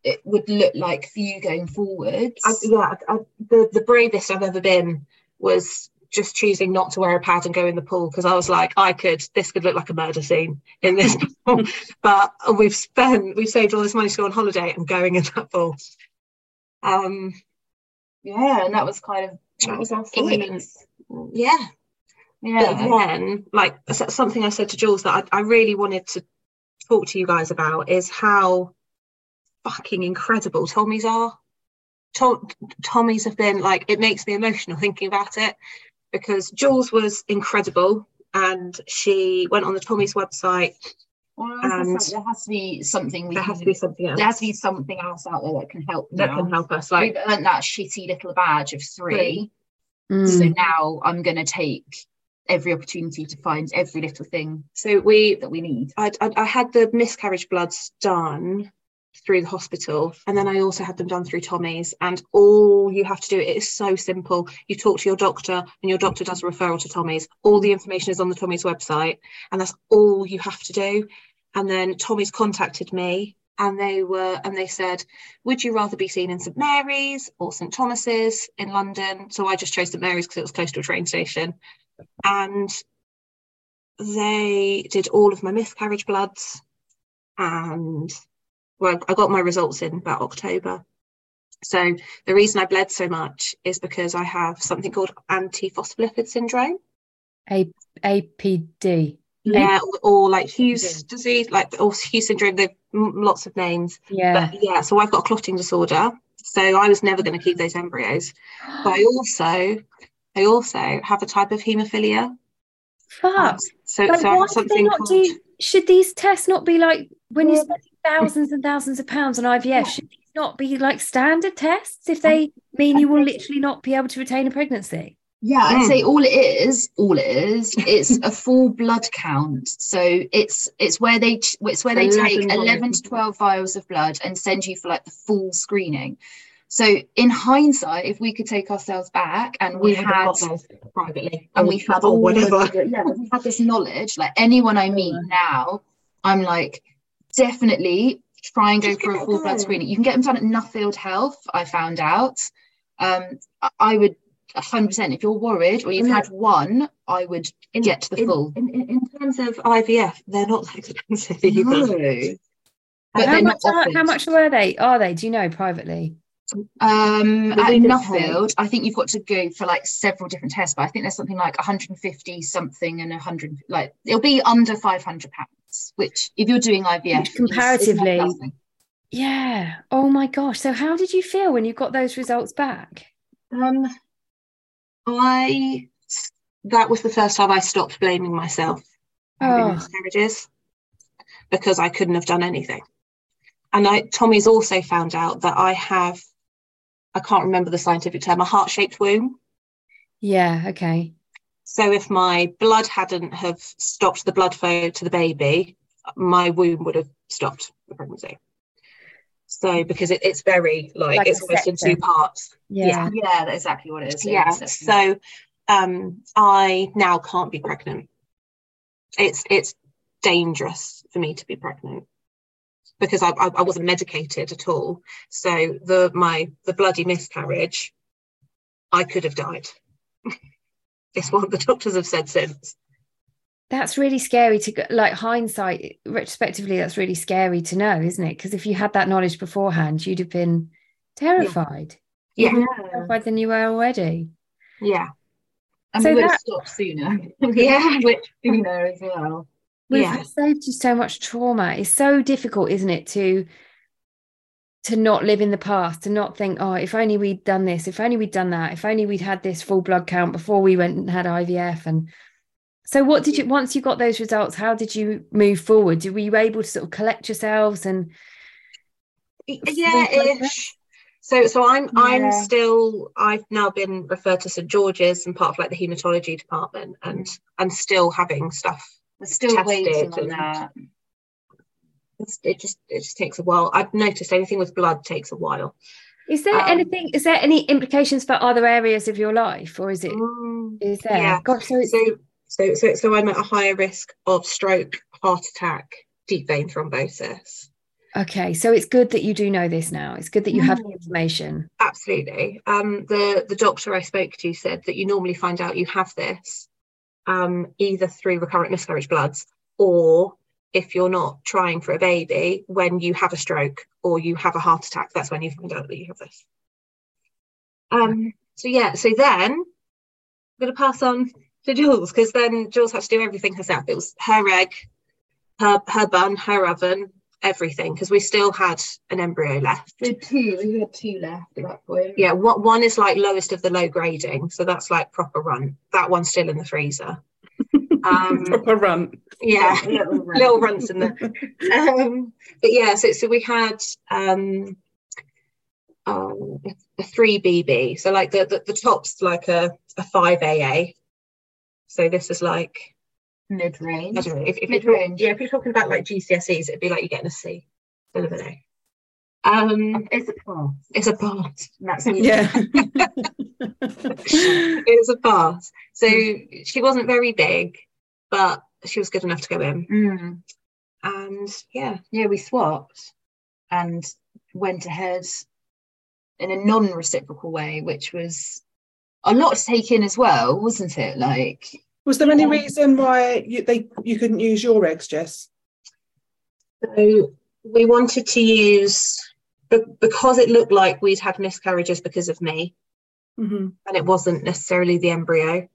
it would look like for you going forwards. The bravest I've ever been was just choosing not to wear a pad and go in the pool, because I was like, this could look like a murder scene in this pool. But we've saved all this money to go on holiday and going in that pool. And that was our silence. Yeah. But then, like, something I said to Jules that I really wanted to talk to you guys about is how fucking incredible Tommies are. Tommies have been, like, it makes me emotional thinking about it, because Jules was incredible, and she went on the Tommies website. Well, and there has to be something. There has to be something else. There has to be something else out there that can help. Us. Like, we've earned that shitty little badge of 3. So now I'm going to take every opportunity to find every little thing that we need. I had the miscarriage bloods done through the hospital, and then I also had them done through Tommies, and all you have to do, it is so simple. You talk to your doctor, and your doctor does a referral to Tommies. All the information is on the Tommies website, and that's all you have to do. And then Tommies contacted me, and they said, would you rather be seen in St Mary's or St Thomas's in London? So I just chose St Mary's because it was close to a train station. And they did all of my miscarriage bloods, and I got my results in about October. So the reason I bled so much is because I have something called antiphospholipid syndrome. APD. Yeah, or like Hughes disease, or Hughes syndrome. They've lots of names. Yeah. But yeah, so I've got a clotting disorder. So I was never going to keep those embryos. But I also have a type of haemophilia. Fuck. So I have something called... Should these tests not be like, when you spend thousands and thousands of pounds on IVF, should these not be like standard tests if they mean you will literally not be able to retain a pregnancy? Yeah, I'd say all it is, it's a full blood count. So it's where they take 11 to 12 vials of blood and send you for like the full screening. So in hindsight, if we could take ourselves back and we had privately, and we had all whatever, we had this knowledge, like anyone I meet now, I'm like, definitely try and go for a full blood screening. You can get them done at Nuffield Health, I found out. I would 100%, if you're worried or you've had one, I would get the full. In terms of IVF, they're not that expensive either. No. But how much are they? Do you know, privately? At Nuffield, I think you've got to go for like several different tests, but I think there's something like 150 something and 100, like it'll be under £500, which if you're doing IVF, comparatively, yeah. Oh my gosh! So how did you feel when you got those results back? That was the first time I stopped blaming myself for having miscarriages, because I couldn't have done anything. And Tommy's also found out that I have, I can't remember the scientific term, a heart-shaped womb. Yeah, okay. So if my blood hadn't have stopped the blood flow to the baby, my womb would have stopped the pregnancy. So because it's very like it's almost in 2 parts. Yeah, that's exactly what it is. Yeah. So I now can't be pregnant. It's dangerous for me to be pregnant, because I wasn't medicated at all. So the bloody miscarriage, I could have died. It's what the doctors have said since. That's really scary to, like, hindsight, retrospectively, that's really scary to know, isn't it? Because if you had that knowledge beforehand, you'd have been terrified. Yeah. More terrified than you were already. Yeah. And we would have stopped sooner. Yeah. Which sooner as well. We've saved you so much trauma. It's so difficult, isn't it, to not live in the past, to not think, oh, if only we'd done this, if only we'd done that, if only we'd had this full blood count before we went and had IVF. And so what did you, once you got those results, how did you move forward? Were you able to sort of collect yourselves and... Yeah-ish. So I'm still, I've now been referred to St George's and part of like the haematology department, and I'm still having stuff. We're still waiting on that. It just takes a while. I've noticed anything with blood takes a while. Is there any implications for other areas of your life, or is there? Yeah. Gosh, so I'm at a higher risk of stroke, heart attack, deep vein thrombosis. Okay, so it's good that you do know this now. It's good that you have the information. Absolutely. The doctor I spoke to said that you normally find out you have this either through recurrent miscarriage bloods, or if you're not trying for a baby, when you have a stroke or you have a heart attack, that's when you find out that you have this. So then I'm going to pass on to Jules, because then Jules had to do everything herself. It was her egg, her bun, her oven, everything, because we still had an embryo left. We had two left at that point. Yeah, one is like lowest of the low grading, so that's like proper runt. That one's still in the freezer. Proper runt. Yeah, little runts in there. But yeah, so we had a 3 BB, so like the top's like a 5 AA. So this is like mid-range. If Mid-range. if you're talking about like GCSEs, it'd be like you're getting a C instead of an A. It's a pass. It's a pass. That's Yeah. It's a pass. So she wasn't very big, but she was good enough to go in. And yeah, we swapped and went ahead in a non-reciprocal way, which was a lot to take in as well, wasn't it? Like, was there any reason why you couldn't use your eggs, Jess? So we wanted to use, because it looked like we'd had miscarriages because of me, and it wasn't necessarily the embryo.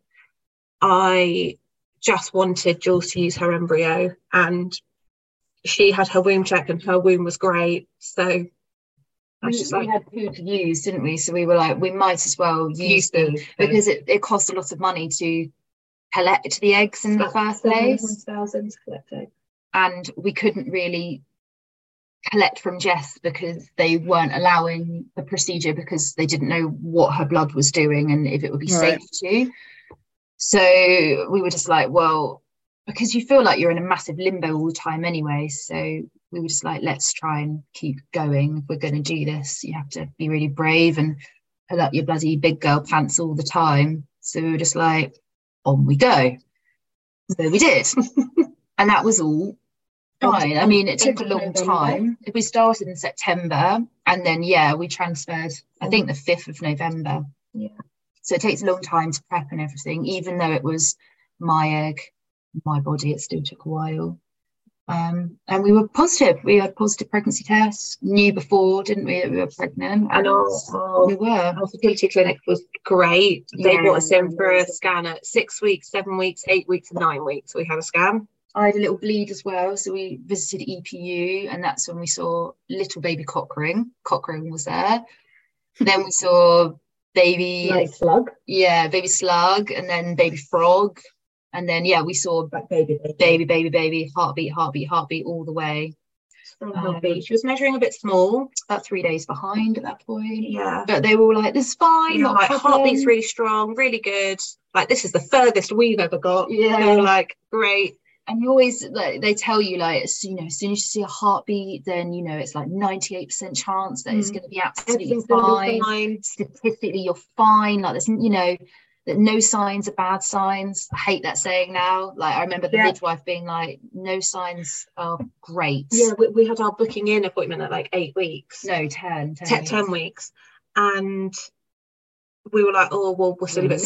I just wanted Jules to use her embryo, and she had her womb checked and her womb was great. So we had food to use, didn't we? So we were like, we might as well use them, because it cost a lot of money to collect the eggs in the first place. 7,000 to collect eggs. And we couldn't really collect from Jess because they weren't allowing the procedure, because they didn't know what her blood was doing and if it would be safe to. So we were just like, well, because you feel like you're in a massive limbo all the time anyway. So we were just like, let's try and keep going. If we're going to do this, you have to be really brave and pull up your bloody big girl pants all the time. So we were just like, on we go. So we did. And that was all fine. I mean, it took a long time. We started in September, and then we transferred, I think, the 5th of November. Yeah. So it takes a long time to prep and everything. Even though it was my egg, my body, it still took a while. And we were positive. We had positive pregnancy tests. Knew before, didn't we, that we were pregnant? And our fertility clinic was great. They brought us in for a scan at 6 weeks, 7 weeks, 8 weeks, and 9 weeks. We had a scan. I had a little bleed as well, so we visited EPU, and that's when we saw little baby cockring. Cockring was there. Then we saw baby slug. Yeah, baby slug, and then baby frog. And then, we saw baby, heartbeat all the way. She was measuring a bit small. About 3 days behind at that point. Yeah. But they were all like, this is fine. Not like, heartbeat's really strong, really good. Like, this is the furthest we've ever got. Yeah. They were like, great. And you always, like, they tell you, like, as soon as you see a heartbeat, then, it's like 98% chance that it's going to be absolutely fine. Statistically, you're fine. Like, there's, that no signs are bad signs. I hate that saying now. Like, I remember the midwife being like, no signs are great. Yeah, we had our booking in appointment at like 8 weeks. No, 10 weeks. And we were like, oh, well, we're still a bit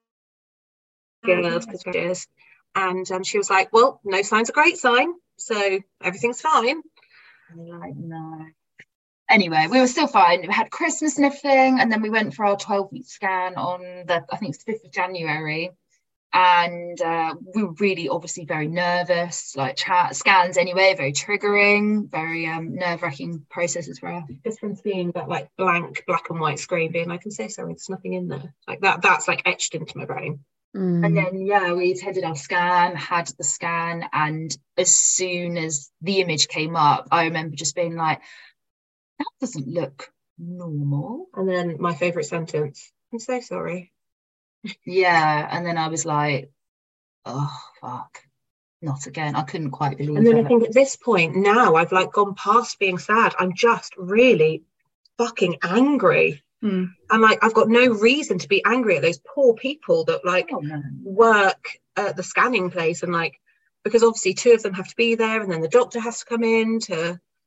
scared. And she was like, well, no sign's a great sign. So everything's fine. I'm like, no. Anyway, we were still fine. We had Christmas and everything, and then we went for our 12-week scan on I think it's the 5th of January, and we were really obviously very nervous, like scans anyway, very triggering, very nerve-wracking processes for us. The difference being that like blank black and white screen being like, I'm so sorry, there's nothing in there. Like that's like etched into my brain. And then we attended our scan, had the scan, and as soon as the image came up, I remember just being like, that doesn't look normal. And then my favourite sentence, I'm so sorry. Yeah, and then I was like, oh, fuck, not again. I couldn't quite believe it. And then I think at this point now, I've like gone past being sad. I'm just really fucking angry. And like, I've got no reason to be angry at those poor people that like work at the scanning place, and like, because obviously 2 of them have to be there, and then the doctor has to come in to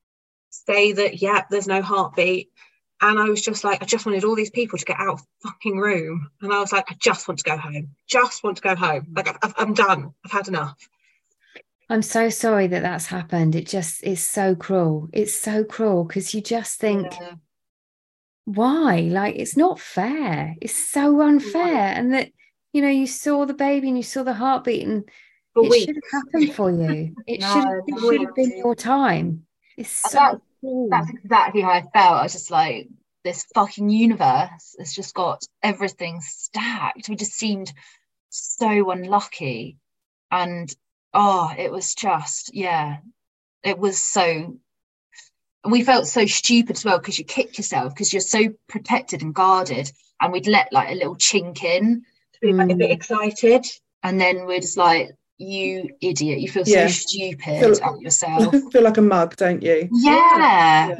say that, yeah, there's no heartbeat. And I was just like, I just wanted all these people to get out of the fucking room. And I was like, I just want to go home. Just want to go home. Like, I'm done. I've had enough. I'm so sorry that that's happened. It just is so cruel. It's so cruel because you just think, why? Like, it's not fair. It's so unfair. And that, you know, you saw the baby and you saw the heartbeat and it should have happened for you. It should have been your time. It's so cool. That's exactly how I felt. I was just like, this fucking universe has just got everything stacked. We just seemed so unlucky. And it was just, it was so, we felt so stupid as well because you kicked yourself because you're so protected and guarded, and we'd let like a little chink in to be like a bit excited, and then we're just like, you idiot, you feel so stupid at yourself. Feel like a mug, don't you? Yeah,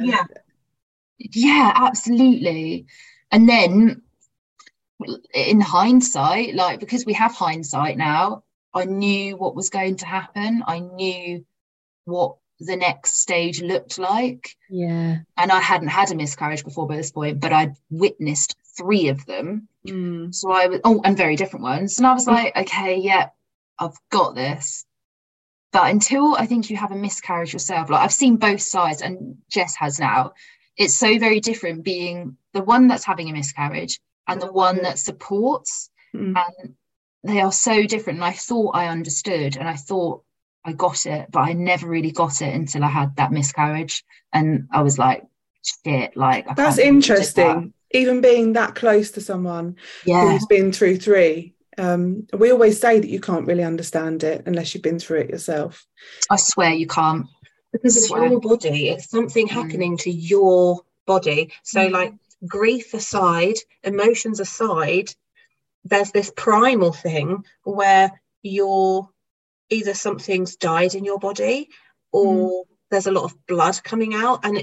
absolutely. And then in hindsight, like, because we have hindsight now, I knew what was going to happen. I knew what the next stage looked like. Yeah. And I hadn't had a miscarriage before by this point, but I'd witnessed 3 of them. So I was, and very different ones. And I was like, okay, I've got this. But until I think you have a miscarriage yourself, like I've seen both sides, and Jess has now, it's so very different being the one that's having a miscarriage and the one that supports. And they are so different. And I thought I understood and I thought I got it, but I never really got it until I had that miscarriage. And I was like, shit, like, that's interesting. Even being that close to someone who's been through 3. We always say that you can't really understand it unless you've been through it yourself. I swear you can't. Because it's your body. It's something happening to your body. So like, grief aside, emotions aside, there's this primal thing where you're either something's died in your body or there's a lot of blood coming out, and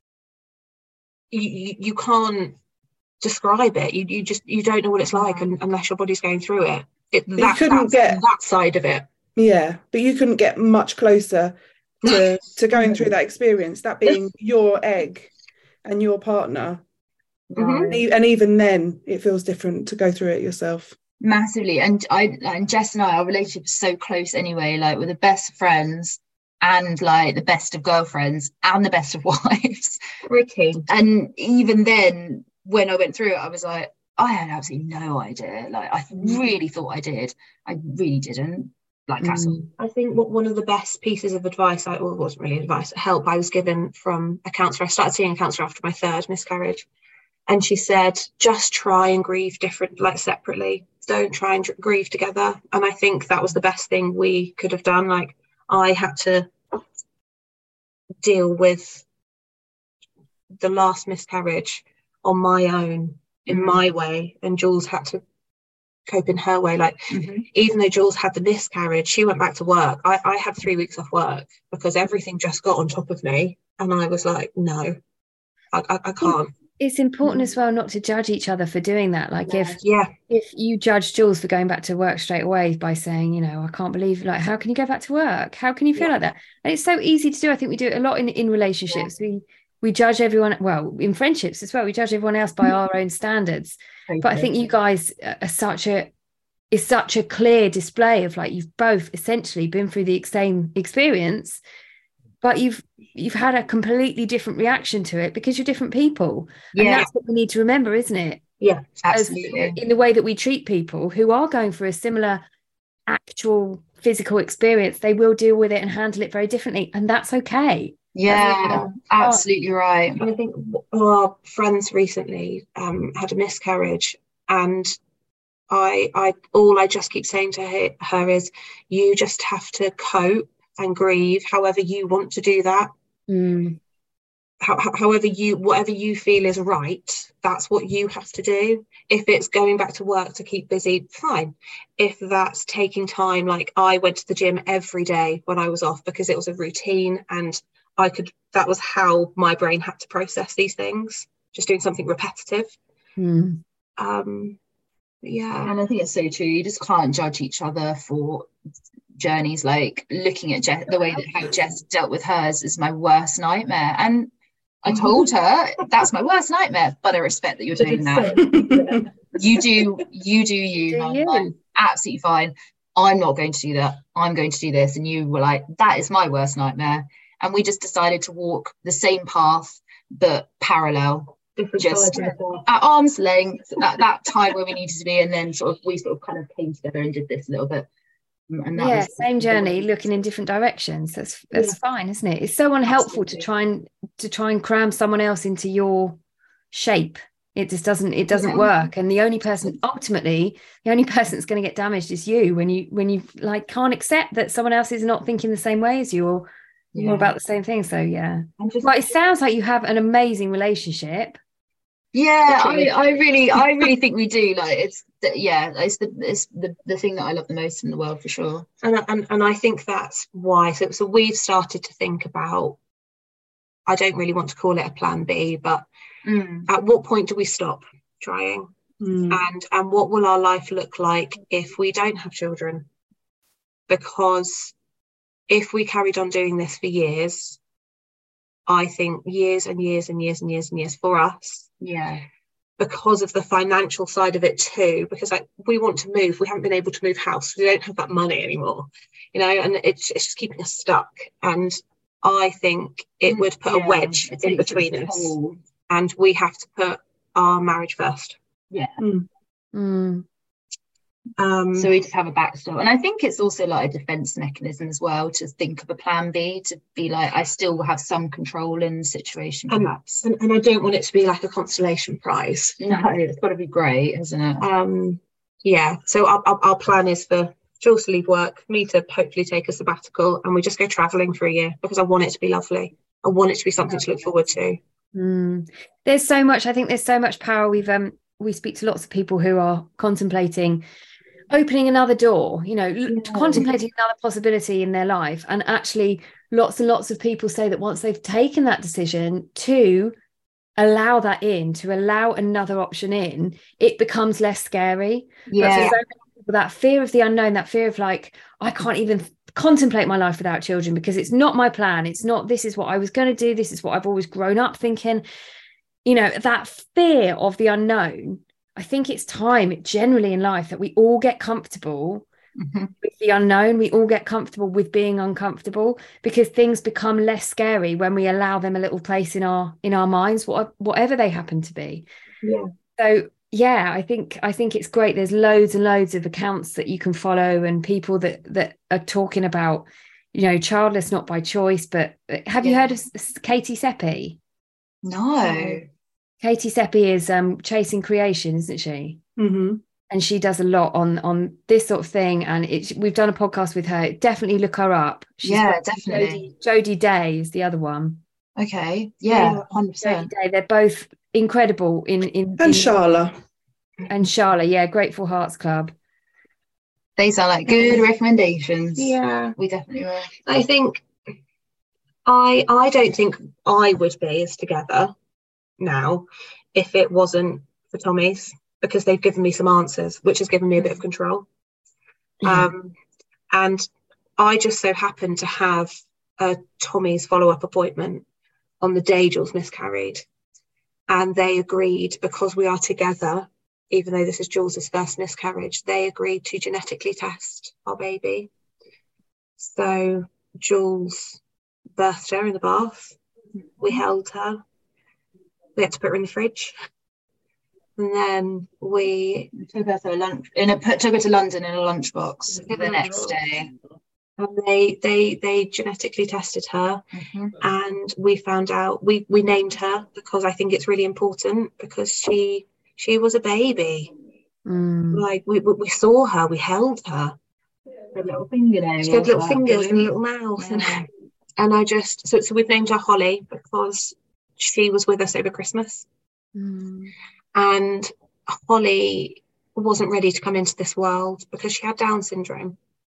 you can't describe it. You don't know what it's like unless your body's going through it. That's that side of it. Yeah, but you couldn't get much closer to going through that experience, that being your egg and your partner. And even then it feels different to go through it yourself. Massively. And Jess and I, our relationship is so close anyway. Like, we're the best friends and like the best of girlfriends and the best of wives. And even then, when I went through it, I was like, I had absolutely no idea. Like, I really thought I did. I really didn't. Like, I think one of the best pieces of advice, it wasn't really advice, help I was given from a counsellor. I started seeing a counsellor after my 3rd miscarriage, and she said, just try and grieve separately. Don't try and grieve together. And I think that was the best thing we could have done. Like, I had to deal with the last miscarriage on my own, in my way, and Jules had to cope in her way. Like, even though Jules had the miscarriage, she went back to work. I had 3 weeks off work because everything just got on top of me, and I was like, no, I can't. It's important as well not to judge each other for doing that. Like, if you judge Jules for going back to work straight away by saying, you know, I can't believe, like, how can you go back to work? How can you feel like that? And it's so easy to do. I think we do it a lot in relationships. We judge everyone, well, in friendships as well, we judge everyone else by our own standards. But I think you guys are such a clear display of, like, you've both essentially been through the same experience, but you've had a completely different reaction to it because you're different people. And that's what we need to remember, isn't it? Yeah, absolutely. In the way that we treat people who are going through a similar actual physical experience, they will deal with it and handle it very differently, and that's okay. Absolutely right. I think our friends recently had a miscarriage, and I just keep saying to her is, you just have to cope and grieve however you want to do that. Whatever you feel is right, that's what you have to do. If it's going back to work to keep busy, fine. If that's taking time, like, I went to the gym every day when I was off because it was a routine, and that was how my brain had to process these things, just doing something repetitive. And I think it's so true. You just can't judge each other for journeys, like looking at Jess, the way that how Jess dealt with hers is my worst nightmare. And I told her that's my worst nightmare, but I respect that you're doing that. You do you. I'm absolutely fine. I'm not going to do that. I'm going to do this. And you were like, that is my worst nightmare. And we just decided to walk the same path, but parallel. Just at arm's length at that time where we needed to be, and then we kind of came together and did this a little bit. And that was same journey, looking in different directions. That's fine, isn't it? It's so unhelpful to try and cram someone else into your shape. It just doesn't work. And the only person that's going to get damaged is you when you like can't accept that someone else is not thinking the same way as you or about the same thing. So but it sounds like you have an amazing relationship. I really think we do. Like it's the thing that I love the most in the world, for sure. And I think that's why. So we've started to think about, I don't really want to call it a plan B, but at what point do we stop trying? And what will our life look like if we don't have children? Because if we carried on doing this for years, I think years and years and years and years and years for us. Because of the financial side of it too, because we want to move. We haven't been able to move house. We don't have that money anymore, and it's just keeping us stuck. And I think it would put a wedge in between us. And we have to put our marriage first. So we just have a backstop, and I think it's also like a defense mechanism as well to think of a plan B, to be like, I still have some control in the situation, perhaps. And I don't want it to be like a consolation prize. No, it's got to be great, hasn't it? So our plan is for Jules to leave work, me to hopefully take a sabbatical, and we just go traveling for a year, because I want it to be lovely. I want it to be something to look forward to. There's so much. I think there's so much power. We speak to lots of people who are contemplating opening another door, contemplating another possibility in their life. And actually lots and lots of people say that once they've taken that decision to allow that in, to allow another option in, it becomes less scary. But for so many people, that fear of the unknown, that fear of like, I can't even contemplate my life without children because it's not my plan. It's not, this is what I was going to do. This is what I've always grown up thinking. That fear of the unknown. I think it's time generally in life that we all get comfortable with the unknown. We all get comfortable with being uncomfortable, because things become less scary when we allow them a little place in our minds, whatever they happen to be. So I think it's great. There's loads and loads of accounts that you can follow, and people that are talking about, childless not by choice. But have you heard of Katie Seppi? No. Katie Seppi is Chasing Creation, isn't she? And she does a lot on this sort of thing, and we've done a podcast with her. Definitely look her up. Definitely. Jodie Day is the other one. Okay, 100%. They're both incredible and Sharla, Grateful Hearts Club. They sound like good recommendations. We definitely will. I think I don't think I would be as together now if it wasn't for Tommy's, because they've given me some answers, which has given me a bit of control. And I just so happened to have a Tommy's follow-up appointment on the day Jules miscarried, and they agreed, because we are together, even though this is Jules's first miscarriage, they agreed to genetically test our baby. So Jules birthed her in the bath. We held her. We had to put her in the fridge, and then we took her to London in a lunchbox the next day. And they genetically tested her, and we found out, we named her, because I think it's really important, because she was a baby. Like we saw her, we held her. Her little fingernails. She had little fingers and a little mouth, and I just so we've named her Holly because she was with us over Christmas. And Holly wasn't ready to come into this world because she had Down syndrome.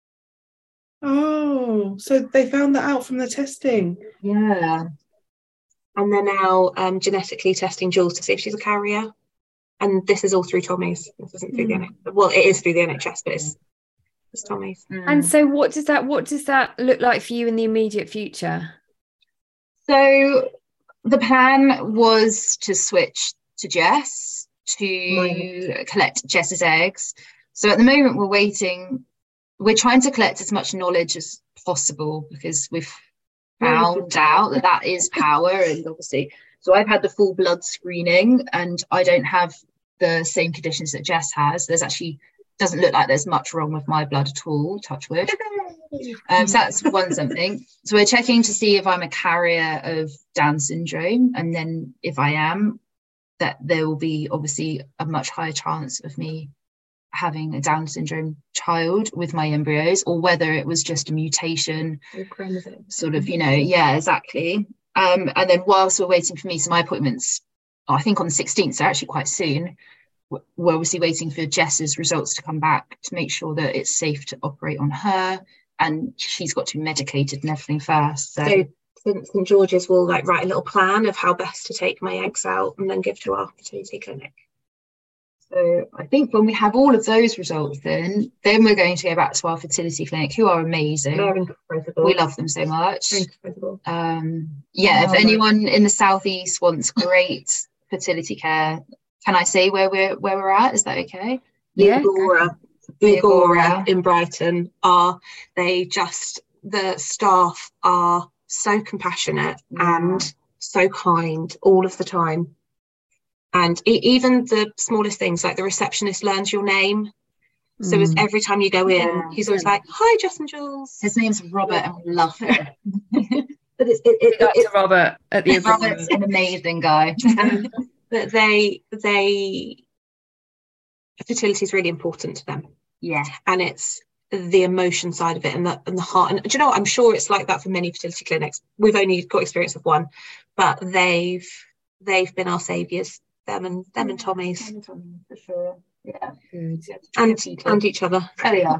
Oh, so they found that out from the testing. And they're now genetically testing Jules to see if she's a carrier. And this is all through Tommy's. This isn't through the NHS. Well, it is through the NHS, but as Tommy's. And so what does that look like for you in the immediate future? So the plan was to switch to Jess to collect Jess's eggs. So at the moment we're trying to collect as much knowledge as possible, because we've found out that is power. And obviously, so I've had the full blood screening and I don't have the same conditions that Jess has. There's actually, doesn't look like there's much wrong with my blood at all, touch wood. So that's one something. So we're checking to see if I'm a carrier of Down syndrome, and then if I am, that there will be obviously a much higher chance of me having a Down syndrome child with my embryos, or whether it was just a mutation, sort of, yeah, exactly. And then whilst we're waiting for me, so my appointment's, I think on the 16th, so actually quite soon. We're obviously waiting for Jess's results to come back to make sure that it's safe to operate on her, and she's got to be medicated and everything first. So St George's will write a little plan of how best to take my eggs out and then give to our fertility clinic. So I think when we have all of those results, then we're going to go back to our fertility clinic, who are amazing. They're incredible. We love them so much. They're incredible. If anyone in the southeast wants great fertility care, can I say where we're at? Is that okay? Yeah. The Agora in Brighton the staff are so compassionate and so kind all of the time. And even the smallest things, like the receptionist learns your name. So as every time you go in, he's always like, "Hi, Jess and Jules." His name's Robert, and we love him. But it's Robert at the Robert's an amazing guy. But fertility is really important to them. Yeah, and it's the emotion side of it and the heart. And do you know what? I'm sure it's like that for many fertility clinics. We've only got experience of one, but they've been our saviours. Them and Tommy's. For sure. Yeah. Good. And each other. Oh yeah.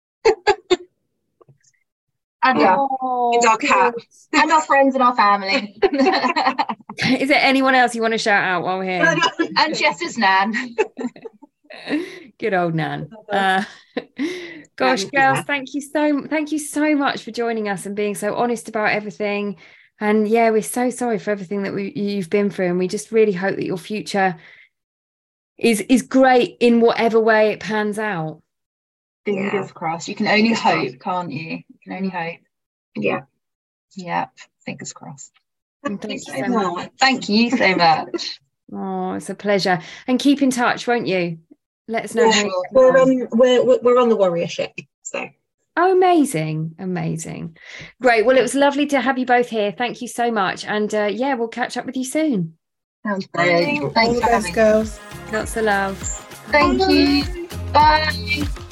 And our cat. And our friends and our family. Is there anyone else you want to shout out while we're here? And Jess's Nan. Good old Nan. Gosh, girls, thank you so much for joining us and being so honest about everything. And yeah, we're so sorry for everything that you've been through, and we just really hope that your future is great in whatever way it pans out. Fingers crossed. You can only hope, can't you? You can only hope. Yeah. Yeah. Fingers crossed. Thank you so much. Thank you so much. Oh, it's a pleasure. And keep in touch, won't you? Let us know. Yeah, we're on the Warrior ship. So. Oh, amazing. Great. Well, it was lovely to have you both here. Thank you so much. And we'll catch up with you soon. Sounds great. Thanks, girls. Lots of love. Thank you. Bye.